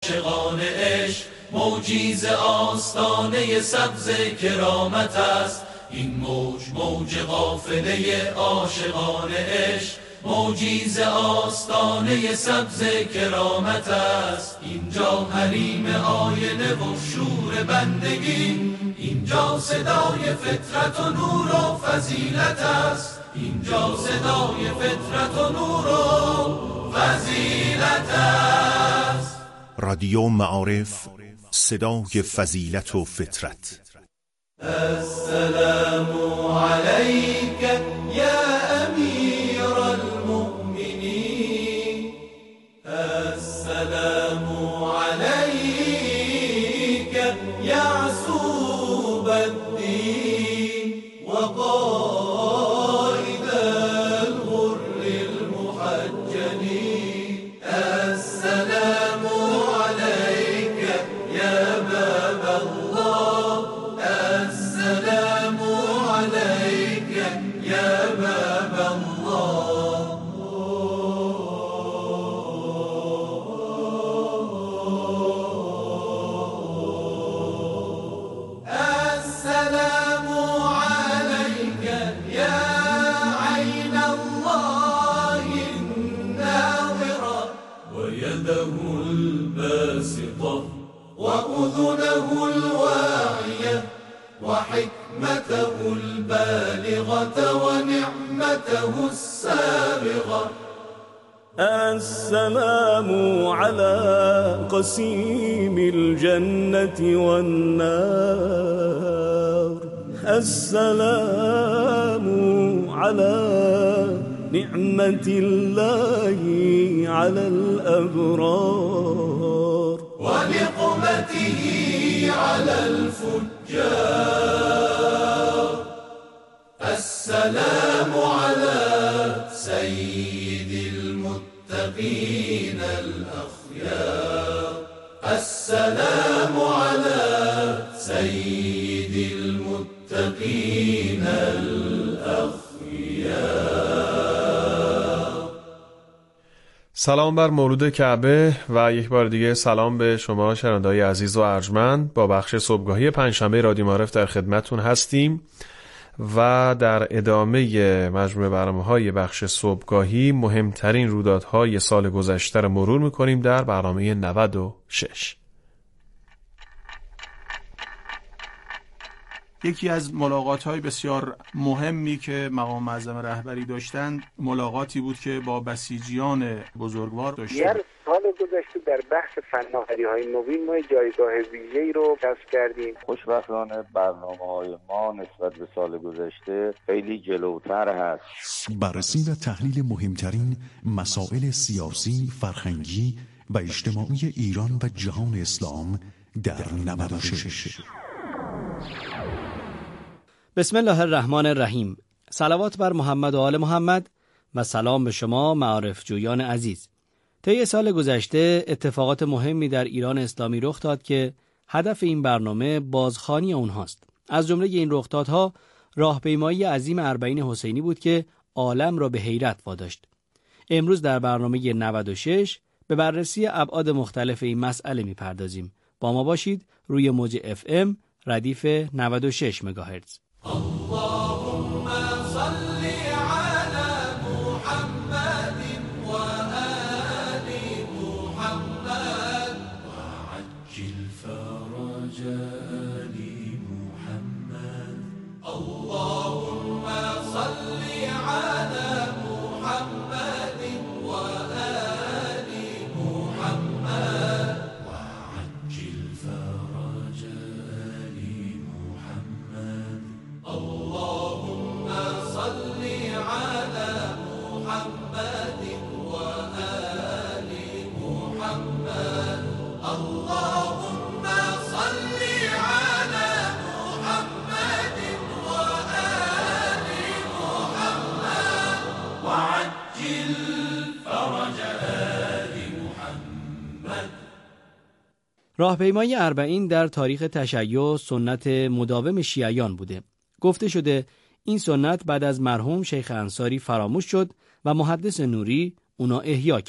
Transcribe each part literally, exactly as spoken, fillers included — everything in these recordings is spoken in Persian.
عاشقان عشق موجیز آستانه سبز کرامت است. این موج موج قافله عاشقان عشق موجیز آستانه سبز کرامت است. اینجا حریم آینه و شور بندگی، اینجا صدای فطرت و نور و فضیلت است. اینجا صدای فطرت و نور و فضیلت است. رادیو معارف، صدای فضیلت و فطرت. السلام علیک یا امیر المؤمنین، السلام علیک یعصوب الدین و قائد الغر المحجلین. السلام علیک یا باب الله، السلام علیک یا باب الله. السلام علیک یا عین الله الناظرة ويده الباسطة وأذنه الواعية وحكمته البالغة ونعمته السابغة. السلام على قسيم الجنة والنار، السلام على نعمة الله على الأبرار ونقمته على الفجار. السلام على سيد المتقين الأخيار، السلام على سيد المتقين الأخيار. سلام بر مولود کعبه و یک بار دیگه سلام به شما شنونده‌های عزیز و ارجمند. با بخش صبحگاهی پنجشنبه رادیو معارف در خدمتتون هستیم و در ادامه مجموعه برنامه‌های بخش صبحگاهی مهمترین رویدادهای سال گذشته رو مرور می‌کنیم در برنامه نود و شش. یکی از ملاقات‌های بسیار مهمی که مقام معظم رهبری داشتند ملاقاتی بود که با بسیجیان بزرگوار داشتند. در سال گذشته در بحث فناوری‌های نوین ما جایگاه ویژه‌ای رو کسب کردیم. خوشبختانه برنامه‌های ما نسبت به سال گذشته خیلی جلوتر هست. بررسی و تحلیل مهمترین مسائل سیاسی، فرهنگی و اجتماعی ایران و جهان اسلام در نود و شش. بسم الله الرحمن الرحیم. صلوات بر محمد و آل محمد و سلام به شما معارف جویان عزیز. طی سال گذشته اتفاقات مهمی در ایران اسلامی رخ داد که هدف این برنامه بازخوانی اونهاست. از جمله این رخدادها راهپیمایی عظیم اربعین حسینی بود که عالم را به حیرت واداشت. امروز در برنامه نود و شش به بررسی ابعاد مختلف این مسئله می‌پردازیم. با ما باشید. روی موج اف ام ردیف نود و شش مگاهرتز. اللهم صل على محمد وآل محمد وعجل فرج آل محمد. اللهم صل على محمد وآل محمد وعجل فرج آل محمد. اللهم صل على محمد وآل محمد. اللهم صل على محمد وآل محمد وعجل فرج آل محمد. راهپیمایی اربعین در تاریخ تشیع سنت مداوم شیعیان بوده. گفته شده این سنت بعد از مرحوم شیخ انصاری فراموش شد و محدث نوری اونا احیا کرد.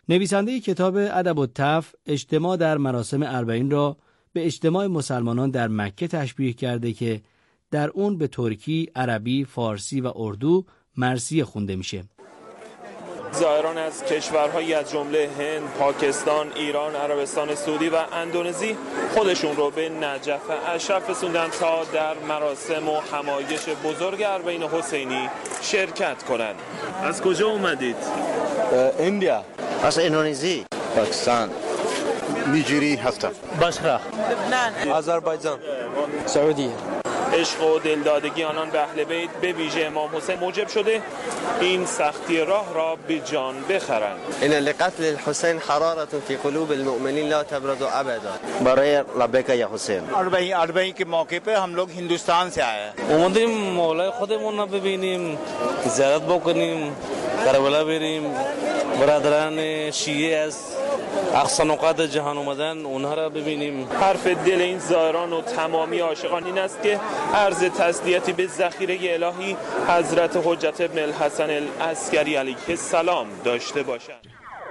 نویسنده کتاب ادب الطف اجتماع در مراسم اربعین را به اجتماع مسلمانان در مکه تشبیه کرده که در اون به ترکی، عربی، فارسی و اردو مرثیه خونده میشه. زائران از کشورهایی از جمله هند، پاکستان، ایران، عربستان سعودی و اندونزی خودشون رو به نجف اشرف رسوندن تا در مراسم و همایش بزرگ اربعین حسینی شرکت کنند. از کجا اومدید؟ اندیا. از اندونزی. پاکستان. نیجری هستم. بصره. لبنان. آذربایجان. سعودی. عشق و دلدادگی آنان به اهل بیت به ویژه امام حسین موجب شده این سختی راه را به جان بخرند. ان لقتل الحسین حرارة في قلوب المؤمنین لا تبرد ابدا. برای لبیک یا حسین. اربعین اربعین के मौके पे हम लोग हिंदुस्तान से आए हैं. اومدیم مولای خودمون رو ببینیم، زیارت بکنیم، کربلا بریم، برادران شیعه از اقصا نقاط جهان اومدن اونها را ببینیم. حرف دل این زائران و تمامی عاشقان این است که عرض تسلیتی به ذخیره الهی حضرت حجت ابن الحسن العسکری علیه السلام داشته باشند.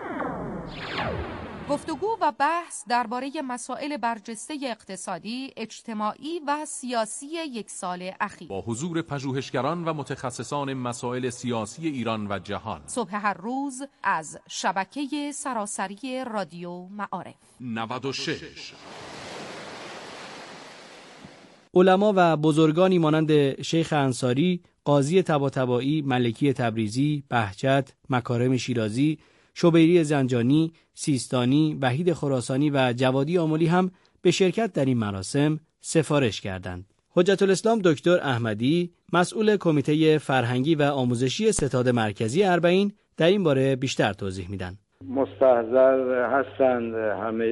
گفتگو و بحث درباره مسائل برجسته اقتصادی، اجتماعی و سیاسی یک سال اخیر با حضور پژوهشگران و متخصصان مسائل سیاسی ایران و جهان. صبح هر روز از شبکه سراسری رادیو معارف نود و شش. علما و بزرگانی مانند شیخ انصاری، قاضی طباطبایی، ملکی تبریزی، بهجت، مکارم شیرازی، شبیری زنجانی، سیستانی، وحید خراسانی و جوادی آملی هم به شرکت در این مراسم سفارش کردند. حجت الاسلام دکتر احمدی، مسئول کمیته فرهنگی و آموزشی ستاد مرکزی اربعین، در این باره بیشتر توضیح میدن. مستحضر هستند همه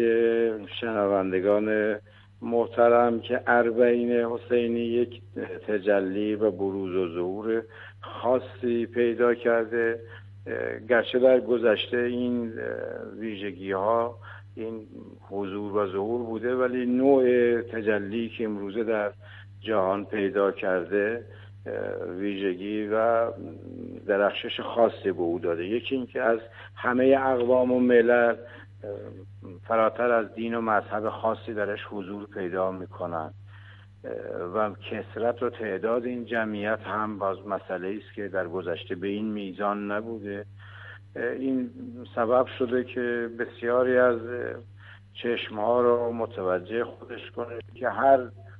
شنوندگان محترم که اربعین حسینی یک تجلی و بروز و ظهور خاصی پیدا کرده، گرچه در گذشته این ویژگی ها این حضور و ظهور بوده، ولی نوع تجلی که امروزه در جهان پیدا کرده ویژگی و درخشش خاصی به او داده. یکی این که از همه اقوام و ملل فراتر از دین و مذهب خاصی درش حضور پیدا میکنن و کثرت و تعداد این جمعیت هم باز مسئله است که در گذشته به این میزان نبوده. این سبب شده که بسیاری از چشمها رو متوجه خودش کنه که هر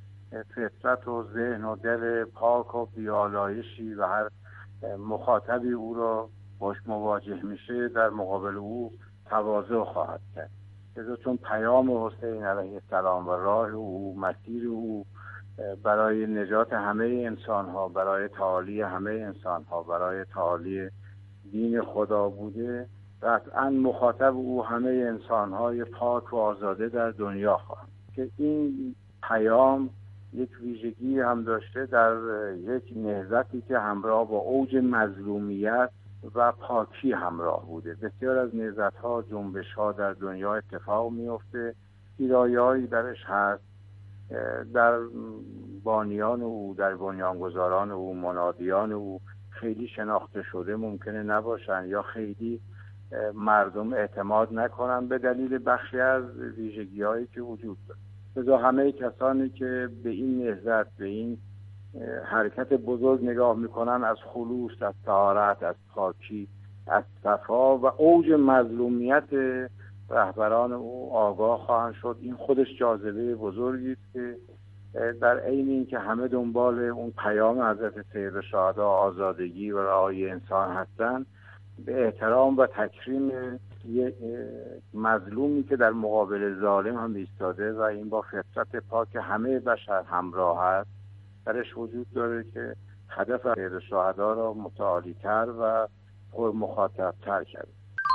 فطرت و ذهن و دل پاک و بیالایشی و هر مخاطبی او رو باش مواجه میشه در مقابل او تواضع خواهد کرد. چون پیام حسین علیه السلام و راه او، مسیر او برای نجات همه انسان ها، برای تعالی همه انسان ها، برای تعالی دین خدا بوده، قطعا مخاطب او همه انسان های پاک و آزاده در دنیا خواهند. که این پیام یک ویژگی هم داشته در یک نهضتی که همراه با اوج مظلومیت و پاکی همراه بوده. بسیار از نهضت‌ها، جنبش‌ها در دنیا اتفاق میفته، پیرایه‌هایی درش هست، در بانیان او، در بنیانگذاران او، منادیان او خیلی شناخته شده ممکنه نباشن یا خیلی مردم اعتماد نکنن به دلیل بخشی از ویژگی‌هایی که وجود داره. لذا همه کسانی که به این نهضت، به این حرکت بزرگ نگاه میکنن، از خلوص، از طهارت، از پاکی، از صفا و اوج مظلومیت رهبران او آگاه خواهند شد. این خودش جاذبه بزرگی است که در عین اینکه همه دنبال اون پیام حضرت سید الشهدا آزادگی و رعای انسان هستند، به احترام و تکریم یک مظلومی که در مقابل ظالم هم ایستاده و این با فطرت پاک همه بشر همراه است درش وجود داره که هدف سید الشهدا را متعالی‌تر و پر مخاطب‌تر کرده.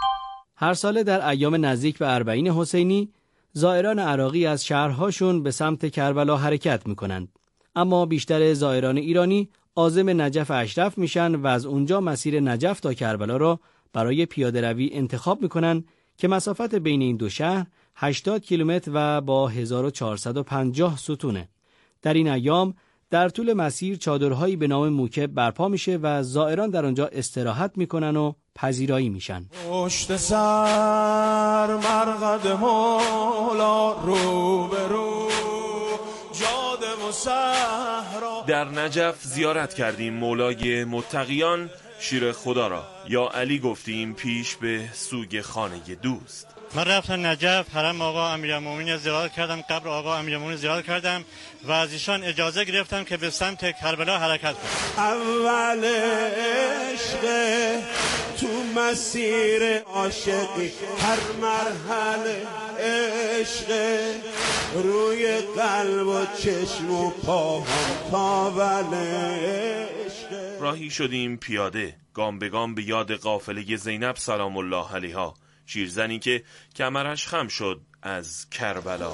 هر ساله در ایام نزدیک به اربعین حسینی زائران عراقی از شهرهاشون به سمت کربلا حرکت میکنند، اما بیشتر زائران ایرانی عازم نجف اشرف میشن و از اونجا مسیر نجف تا کربلا را برای پیاده روی انتخاب میکنن که مسافت بین این دو شهر هشتاد کیلومتر و با هزار و چهارصد و پنجاه ستونه. در این ایام در طول مسیر چادرهایی به نام موکب برپا میشه و زائران در آنجا استراحت میکنن و پذیرایی میشن. پشت سر مرقد مولا رو به رو جاده و صحرا. در نجف زیارت کردیم مولای متقیان شیر خدا را. یا علی گفتیم پیش به سوی خانه دوست. من رفتم نجف، حرم آقا امیرالمومنین زیارت کردم، قبر آقا امیرالمومنین زیارت کردم و از ایشان اجازه گرفتم که به سمت کربلا حرکت کنم. اول عشق تو مسیر عاشقی، هر مرحله عشق روی قلب و چشم و پا هم تاول عشق. راهی شدیم پیاده گام به گام به یاد قافله زینب سلام الله علیها، شیرزنی که کمرش خم شد از کربلا.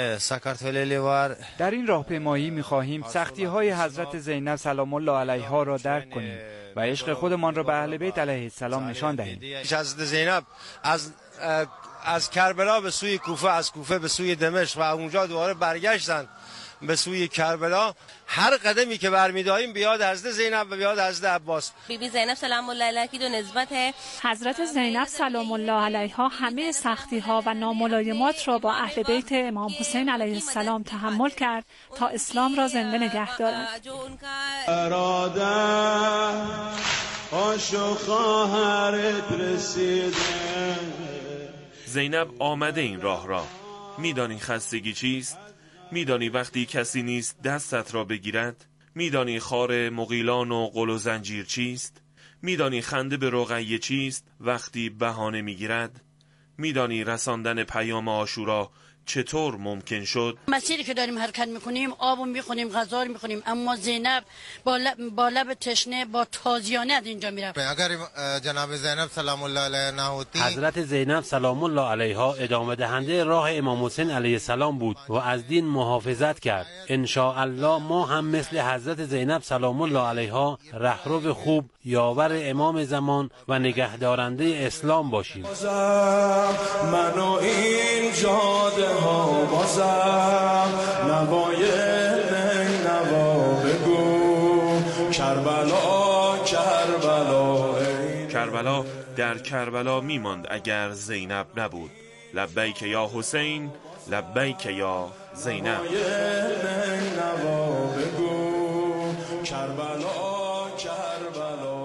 در این راهپیمایی می‌خواهیم سختی‌های حضرت زینب سلام الله علیها را درک کنیم و عشق خودمان را به اهل بیت علیه السلام نشان دهیم. حضرت زینب از از کربلا به سوی کوفه، از کوفه به سوی دمشق و اونجا دوباره برگشتن به سوی کربلا. هر قدمی که برمی‌داریم به یاد حضرت زینب و به یاد حضرت عباس. بی بی زینب سلام الله علیها کی دو نسبت حضرت زینب سلام الله علیها همه سختی‌ها و ناملایمات را با اهل بیت امام حسین علیه السلام تحمل کرد تا اسلام را زنده نگه دارد. اراده آشو خواهرت رسیده. زینب آمده این راه را. میدانی خستگی چیست؟ میدانی وقتی کسی نیست دستت را بگیرد؟ میدانی خار مغیلان و قل و زنجیر چیست؟ میدانی خنده به رقیه چیست وقتی بهانه میگیرد؟ میدانی رساندن پیام عاشورا چطور ممکن شد؟ مسیری که داریم حرکت میکنیم آب میخونیم، غذا میخونیم، اما زینب با لب, با لب تشنه با تازیانه از اینجا میرفت. اگر جناب زینب سلام الله علیها نهوتی، حضرت زینب سلام الله علیها ادامه دهنده راه امام حسین علیه السلام بود و از دین محافظت کرد. ان شاء الله ما هم مثل حضرت زینب سلام الله علیها رهرو خوب، یاور امام زمان و نگهدارنده اسلام باشیم. منو این جاده ها بازم نوای نوا بگو کربلا کربلا. کربلا در کربلا میماند اگر زینب نبود. لبیک یا حسین لبیک یا زینب. نوا بگو کربلا کربلا.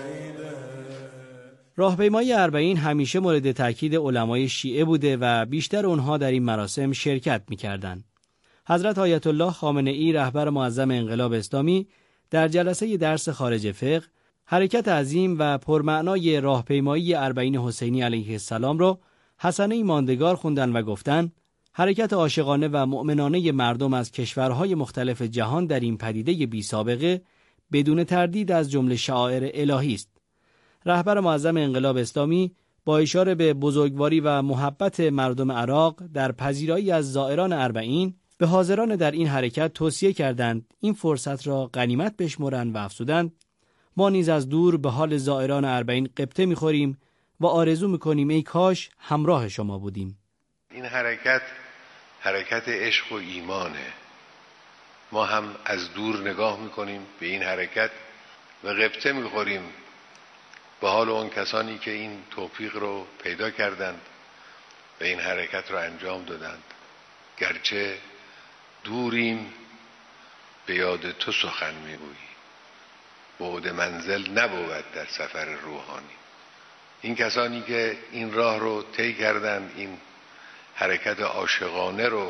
راهپیمایی اربعین همیشه مورد تاکید علمای شیعه بوده و بیشتر اونها در این مراسم شرکت می‌کردند. حضرت آیت الله خامنه‌ای رهبر معظم انقلاب اسلامی در جلسه درس خارج فقه حرکت عظیم و پرمعنای راهپیمایی اربعین حسینی علیه السلام را حسنه ماندگار خوندن و گفتند حرکت عاشقانه و مؤمنانه مردم از کشورهای مختلف جهان در این پدیده بی سابقه بدون تردید از جمله شعائر الهی است. رهبر معظم انقلاب اسلامی با اشاره به بزرگواری و محبت مردم عراق در پذیرایی از زائران اربعین به حاضران در این حرکت توصیه کردند این فرصت را غنیمت بشمرند و افزودند ما نیز از دور به حال زائران اربعین غبطه می‌خوریم و آرزو می‌کنیم ای کاش همراه شما بودیم. این حرکت حرکت عشق و ایمانه. ما هم از دور نگاه می‌کنیم به این حرکت و غبطه می‌خوریم به حال اون کسانی که این توفیق رو پیدا کردند و این حرکت رو انجام دادند. گرچه دوریم به یاد تو سخن میگویی، بعد منزل نبود در سفر روحانی. این کسانی که این راه رو طی کردند، این حرکت عاشقانه رو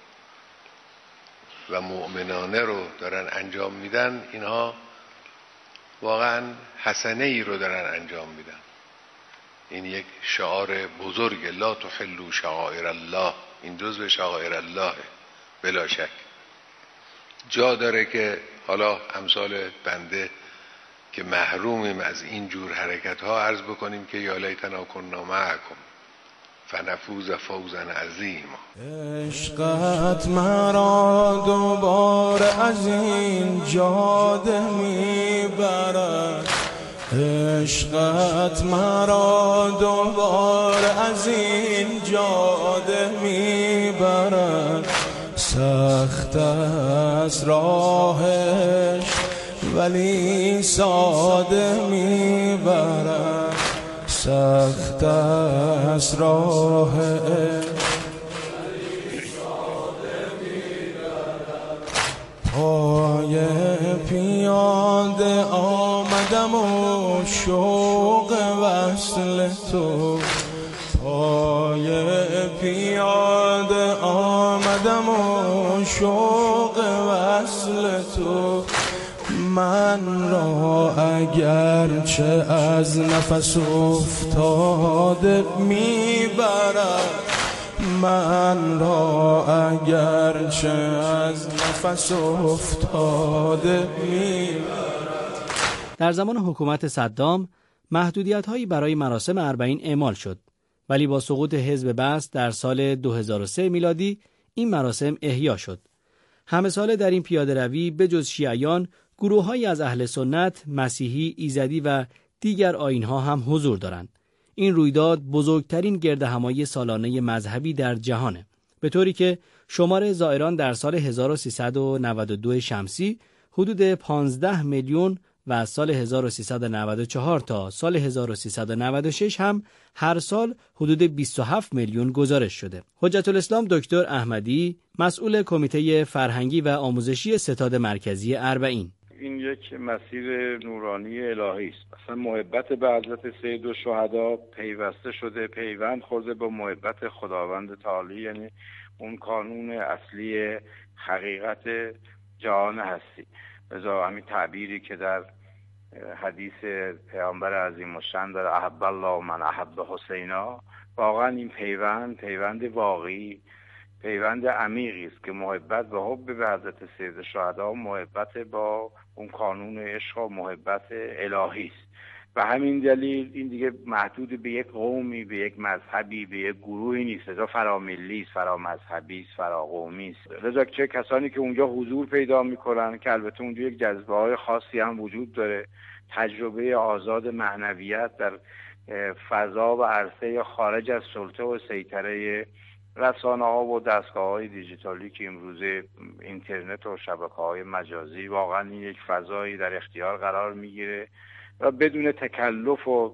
و مؤمنانه رو دارن انجام میدن، اینها واقعا حسنه ای رو دارن انجام میدن. این یک شعار بزرگ، لا تحلوا شعائر الله، این جزو شعائر الله بلا شک. جا داره که حالا امثال بنده که محرومیم از این جور حرکت ها عرض بکنیم که یا لیتنا کنا معکم فنفوز فوزا عظیما. عشقت مرا دوباره از این جاده میبرد، عشقت مرا دوباره از این جاده میبرد. سخت است راهش ولی ساده میبرد، سخت است راه پای پیاده آمدم و شوق وصل تو پای پیاده آمدم و شوق وصل تو من را اگرچه از نفس افتاده میبرد من را اگرچه از نفس افتاده میبرد. در زمان حکومت صدام محدودیت‌هایی برای مراسم اربعین اعمال شد، ولی با سقوط حزب بعث در سال دو هزار و سه میلادی این مراسم احیا شد. همه ساله در این پیاده روی به جز شیعیان گروه‌هایی از اهل سنت، مسیحی، ایزدی و دیگر آیین‌ها هم حضور دارند. این رویداد بزرگترین گردهمایی سالانه مذهبی در جهانه، به طوری که شمار زائران در سال هزار و سیصد و نود و دو شمسی حدود پانزده میلیون و از سال هزار و سیصد و نود و چهار تا سال هزار و سیصد و نود و شش هم هر سال حدود بیست و هفت میلیون گزارش شده. حجت الاسلام دکتر احمدی، مسئول کمیته فرهنگی و آموزشی ستاد مرکزی اربعین: این یک مسیر نورانی الهی است. مثلا محبت به حضرت سید الشهدا پیوسته شده، پیوند خورده با محبت خداوند تعالی، یعنی اون قانون اصلی حقیقت جهان هستی. لذا همین تعبیری که در حدیث پیامبر عظیم الشان داره، احب الله من احب حسینا، واقعا این پیوند پیوند واقعی، پیوند عمیقی است که محبت و حب به حضرت سید الشهدا محبت با اون قانون عشق و محبت الهی است. و همین دلیل این دیگه محدود به یک قومی، به یک مذهبی، به یک گروهی نیست. لذا فراملی است، فرامذهبی است، فراقومی است. لذا چه کسانی که اونجا حضور پیدا میکنن، که البته اونجا یک جذبه های خاصی هم وجود داره، تجربه آزاد معنویت در فضا و عرصه خارج از سلطه و سیطره رسانه ها و دستگاه های دیجیتالی که امروزه اینترنت و شبکه های مجازی، واقعا این یک فضایی در اختیار قرار میگیره و بدون تکلف و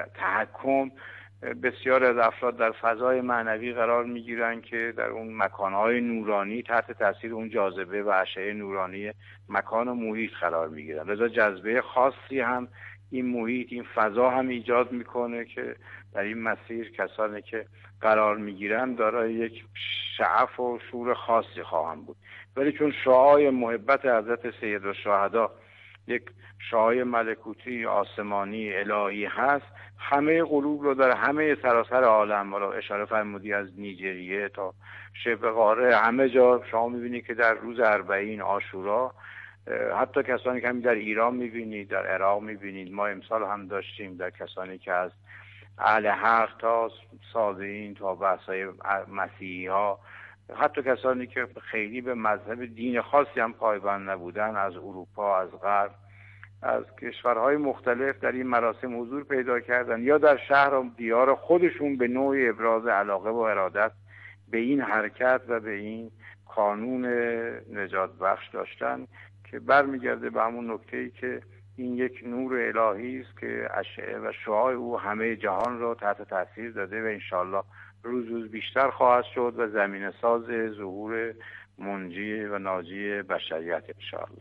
تحکم بسیار از افراد در فضای معنوی قرار میگیرن که در اون مکانهای نورانی تحت تاثیر اون جاذبه و اشعه نورانی مکان و محیط قرار میگیرن. لذا جذبه خاصی هم این محیط، این فضا هم ایجاد میکنه که در این مسیر کسانی که قرار میگیرن دارای یک شعف و شور خاصی خواهند بود. ولی چون شعاع محبت حضرت سید الشهدا یک شعاع ملکوتی، آسمانی، الهی هست، همه قلوب رو در همه سراسر عالم، رو اشاره فرمودی از نیجریه تا شبه قاره، همه جا شما میبینید که در روز اربعین عاشورا، حتی کسانی که همین در ایران میبینید، در عراق میبینید، ما امسال هم داشتیم در کسانی که از اهل حق تا صابئین تا بحثای مسیحی ها، حتی کسانی که خیلی به مذهب دین خاصی هم پایبند نبودن، از اروپا، از غرب، از کشورهای مختلف در این مراسم حضور پیدا کردن یا در شهر و دیار خودشون به نوعی ابراز علاقه و ارادت به این حرکت و به این قانون نجات بخش داشتن که برمیگرده به همون نکته‌ای که این یک نور الهی است که اشعه و شعاع او همه جهان را تحت تاثیر داده و انشالله روز روز بیشتر خواهد شد و زمینه ساز ظهور منجی و ناجی بشریت انشالله.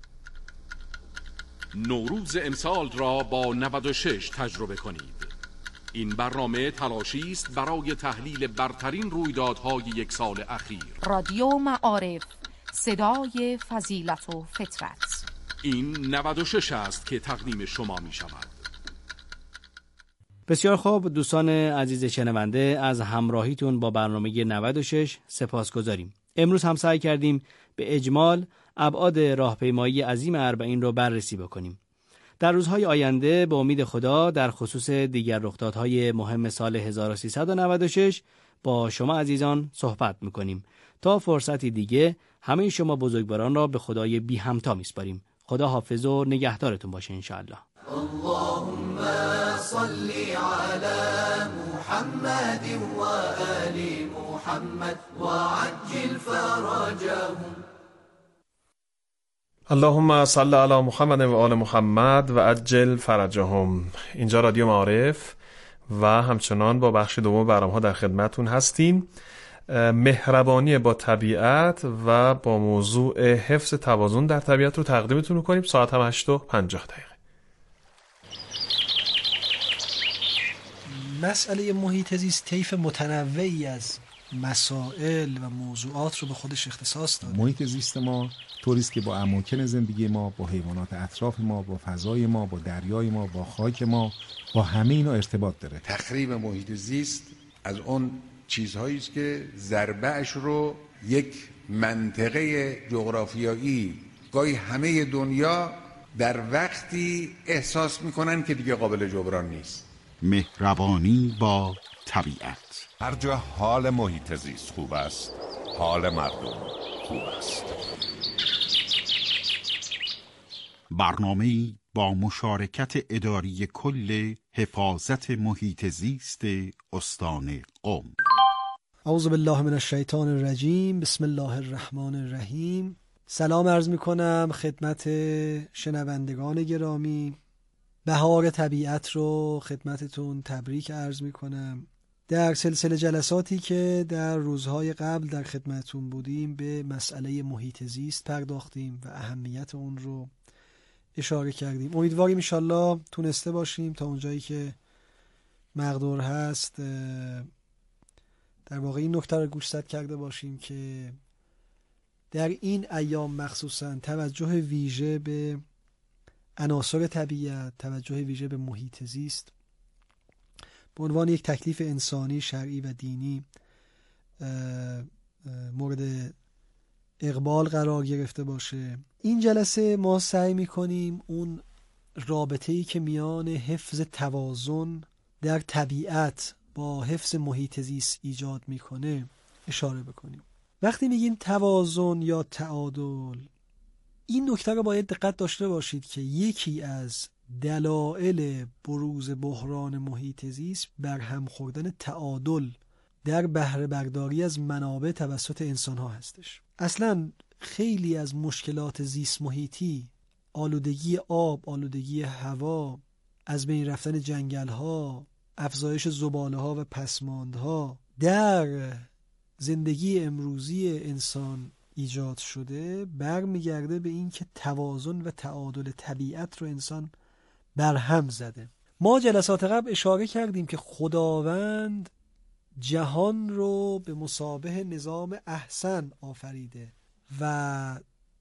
نوروز امسال را با نود و شش تجربه کنید. این برنامه تلاشی است برای تحلیل برترین رویدادهای یک سال اخیر. رادیو معارف، صدای فضیلت و فطرت. این نود و شش است که تقدیم شما می شود. بسیار خوب دوستان عزیز شنونده، از همراهیتون با برنامه نود و شش سپاسگزاریم. امروز هم سعی کردیم به اجمال ابعاد راهپیمایی عظیم اربعین رو بررسی بکنیم. در روزهای آینده به امید خدا در خصوص دیگر رخدادهای مهم سال هزار و سیصد و نود و شش با شما عزیزان صحبت میکنیم. تا فرصتی دیگه همه شما بزرگواران را به خدای بی همتا میسپاریم. خدا حافظ و نگهدارتون باشه انشاءالله. اللهم صل على محمد و آل محمد و عجل فرجهم. اللهم صل علی محمد و آل محمد و عجل فرجهم. اینجا رادیو معارف و همچنان با بخش دوم برنامه‌ها در خدمتون هستیم. مهربانی با طبیعت و با موضوع حفظ توازن در طبیعت رو تقدیمتون می‌کنیم. ساعت هم هشت و پنجاه دقیقه. مسئله محیط زیست طیف متنوعی از مسائل و موضوعات رو به خودش اختصاص داده. محیط زیست ما طوری است که با اماکن زندگی ما، با حیوانات اطراف ما، با فضای ما، با دریای ما، با خاک ما، با همه اینا ارتباط داره. تخریب محیط زیست از اون چیزهایی است که ضربه‌اش رو یک منطقه جغرافیایی گاهی همه دنیا در وقتی احساس میکنن که دیگه قابل جبران نیست. مهربانی با طبیعت. هر جا حال محیط زیست خوب است، حال مردم خوب است. برنامه‌ای با مشارکت اداری کل حفاظت محیط زیست استان قم. اعوذ بالله من الشیطان الرجیم. بسم الله الرحمن الرحیم. سلام عرض می کنم خدمت شنوندگان گرامی. بهار طبیعت رو خدمتتون تبریک عرض می کنم. در سلسله جلساتی که در روزهای قبل در خدمتتون بودیم به مسئله محیط زیست پرداختیم و اهمیت اون رو اشاره کردیم. امیدواریم انشالله تونسته باشیم تا اونجایی که مقدور هست در واقع این نکته رو گوشزد کرده باشیم که در این ایام مخصوصا توجه ویژه به عناصر طبیعت، توجه ویژه به محیط زیست به عنوان یک تکلیف انسانی، شرعی و دینی مورد اقبال قرار گرفته باشه. این جلسه ما سعی میکنیم اون رابطه‌ای که میان حفظ توازن در طبیعت با حفظ محیط زیست ایجاد میکنه اشاره بکنیم. وقتی میگیم توازن یا تعادل، این نکته رو باید دقت داشته باشید که یکی از دلایل بروز بحران محیط زیست برهم خوردن تعادل در بهره برداری از منابع توسط انسان ها هستش. اصلا خیلی از مشکلات زیست محیطی، آلودگی آب، آلودگی هوا، از بین رفتن جنگل ها، افزایش زباله ها و پسماندها در زندگی امروزی انسان ایجاد شده برمیگرده به این که توازن و تعادل طبیعت رو انسان برهم زده. ما جلسات قبل اشاره کردیم که خداوند جهان رو به مثابه نظام احسن آفریده و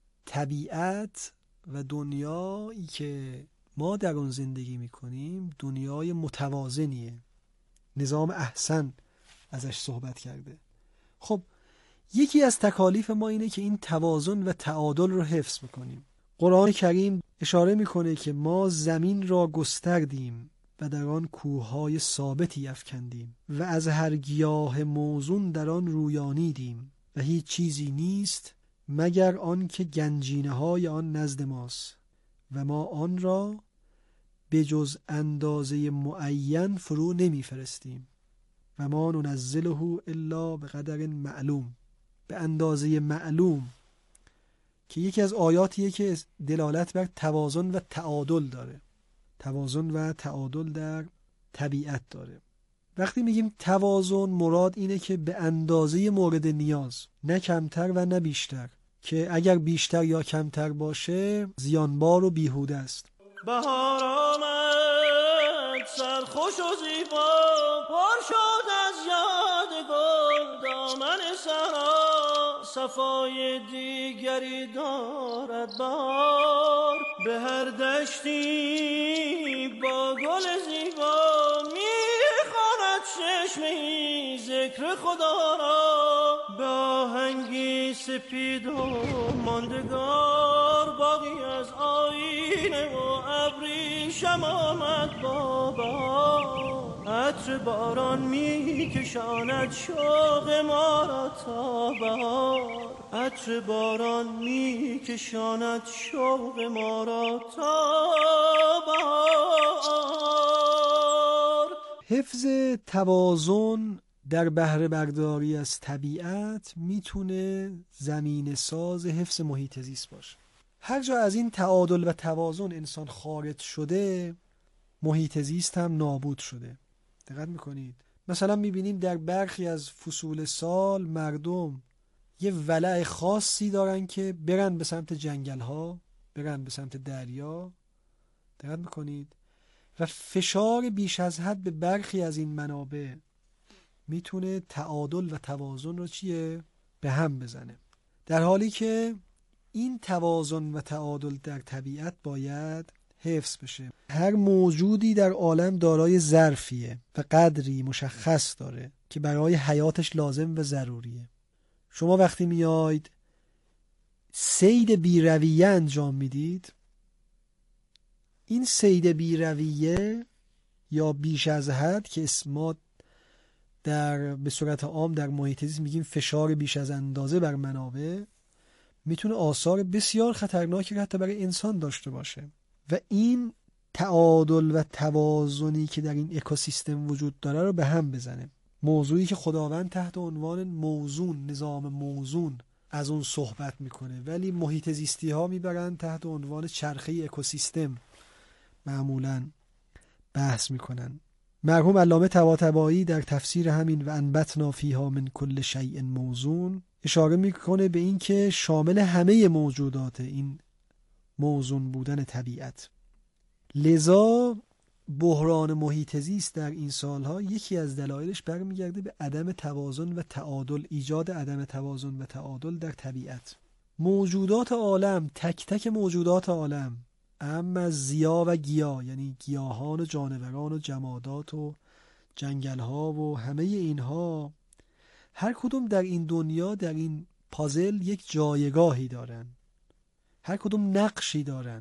طبیعت و دنیایی که ما در اون زندگی میکنیم دنیای متوازنیه. نظام احسن ازش صحبت کرده. خب یکی از تکالیف ما اینه که این توازن و تعادل رو حفظ بکنیم. قرآن کریم اشاره میکنه که ما زمین را گستردیم و در آن کوههای ثابتی افکندیم و از هر گیاه موزون در آن رویانیدیم و هیچ چیزی نیست مگر آن که گنجینه های آن نزد ماست و ما آن را به جز اندازه معین فرو نمی فرستیم و ما ننزله الا به قدر معلوم. به اندازه معلوم که یکی از آیاتیه که دلالت بر توازن و تعادل داره. توازن و تعادل در طبیعت داره. وقتی میگیم توازن مراد اینه که به اندازه مورد نیاز، نه کمتر و نه بیشتر، که اگر بیشتر یا کمتر باشه زیانبار و بیهوده است. بهار آمد سرخوش و زیبا، پر شد از یاد گل دامن صحرا، صفای دیگری دارد بهار، به هر دشتی با گل زیبا میخواند چشمه‌ای ذکر خدا را، به آهنگی سپید و ماندگار باقی از آینه و ابریشم آمد بابا، عطر باران میکشاند شوق ما را تا بهار، عطر باران میکشاند شوق ما را تا بهار. حفظ توازن در بهره برداری از طبیعت میتونه زمین ساز حفظ محیط زیست باشه. هر جا از این تعادل و توازن انسان خارج شده محیط زیست هم نابود شده. دقت میکنید؟ مثلا میبینیم در برخی از فصول سال مردم یه ولع خاصی دارن که برن به سمت جنگل ها، برن به سمت دریا. دقت میکنید؟ و فشار بیش از حد به برخی از این منابع میتونه تعادل و توازن رو چیه؟ به هم بزنه. در حالی که این توازن و تعادل در طبیعت باید حفظ بشه. هر موجودی در عالم دارای ظرفیه و قدری مشخص داره که برای حیاتش لازم و ضروریه. شما وقتی میاید صید بی‌رویه انجام میدید، این صید بی‌رویه یا بیش از حد که اسمات در به صورت عام در محیط زیست میگیم فشار بیش از اندازه بر منابع، میتونه آثار بسیار خطرناکی حتی برای انسان داشته باشه. و این تعادل و توازنی که در این اکوسیستم وجود داره رو به هم بزنه. موضوعی که خداوند تحت عنوان موزون، نظام موزون از اون صحبت میکنه، ولی محیط زیستی ها میبرن تحت عنوان چرخه اکوسیستم معمولاً بحث میکنن. مرحوم علامه طباطبایی در تفسیر همین و انبتنا فیها من کل شیء موزون اشاره میکنه به این که شامل همه موجودات این موزون بودن طبیعت. لذا بحران محیط زیست در این سالها یکی از دلایلش برمیگرده به عدم توازن و تعادل، ایجاد عدم توازن و تعادل در طبیعت. موجودات عالم، تک تک موجودات عالم، اما از زیا و گیا، یعنی گیاهان و جانوران و جمادات و جنگل‌ها و همه اینها، هر کدوم در این دنیا در این پازل یک جایگاهی دارن، هر کدوم نقشی دارن.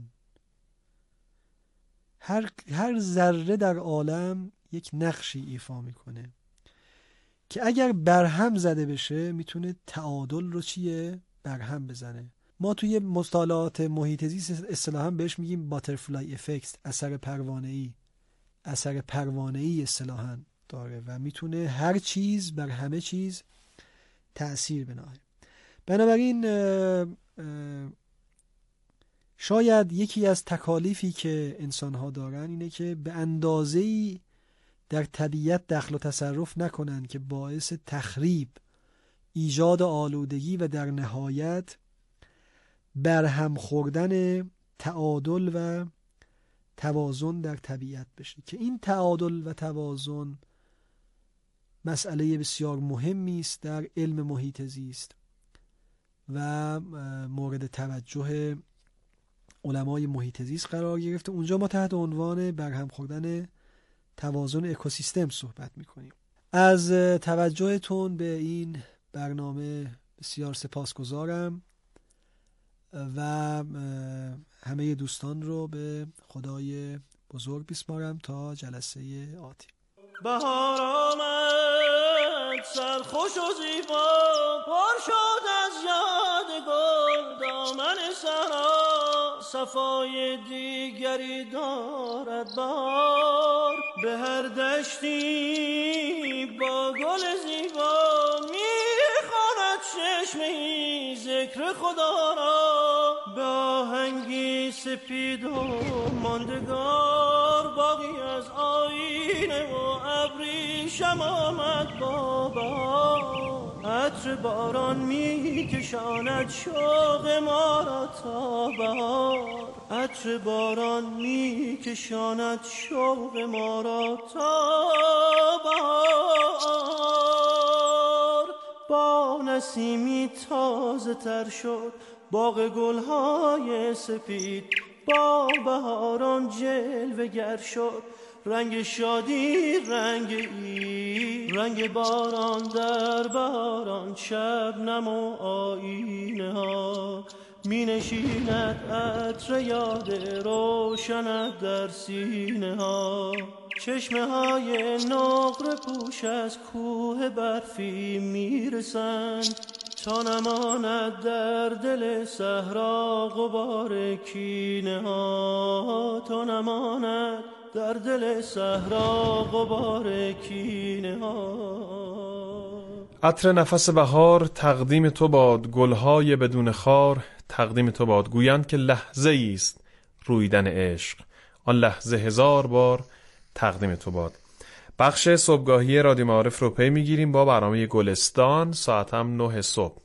هر هر ذره در عالم یک نقشی ایفا میکنه که اگر برهم زده بشه میتونه تعادل رو چیه؟ برهم بزنه. ما توی مصطلحات محیط زیست اصطلاحاً بهش میگیم باترفلای افکت، اثر پروانه‌ای. اثر پروانه‌ای اصطلاحاً داره و میتونه هر چیز بر همه چیز تأثیر بنهه. بنابراین اه اه شاید یکی از تکالیفی که انسان‌ها دارن اینه که به اندازه‌ای در طبیعت دخل و تصرف نکنن که باعث تخریب، ایجاد آلودگی و در نهایت برهم خوردن تعادل و توازن در طبیعت بشه، که این تعادل و توازن مسئله بسیار مهمی است در علم محیط زیست و مورد توجه علمای محیط زیست قرار گرفته. اونجا ما تحت عنوان برهم خوردن توازن اکوسیستم صحبت میکنیم. از توجهتون به این برنامه بسیار سپاسگزارم و همه دوستان رو به خدای بزرگ بسپارم تا جلسه آتی. بهار آمد سرخوش و زیبا، پر شد از یاد گل دامن صحرا، صفای دیگری دارد بهار، به هر دشتی با گل زیبا میخواند چشمی ذکر خدا را، به آهنگی سپید و ماندگار، باقی از آینه و ابریشم آمد بابا، عطر باران می کشاند شوق ما را تا بهار، عطر باران می کشاند شوق ما را تا بهار. با نسیمی تازه تر شد باغ گلهای سپید، با بهاران جلوه گر شد رنگ شادی رنگ ای، رنگ باران در باران، شبنم و آینه ها، می نشیند عطر یاد روشنت در سینه ها، چشمه های نقره پوش از کوه برفی می رسند، تا نماند در دل صحرا غبار کینه ها، تا نماند در دل صحرا غبار کینه ها. عطر نفس بهار تقدیم تو باد، گلهای بدون خار تقدیم تو باد، گویند که لحظه است رویدن عشق، آن لحظه هزار بار تقدیم تو باد. بخش صبحگاهی رادیو معارف رو پی میگیریم با برنامه گلستان، ساعت هم نه صبح.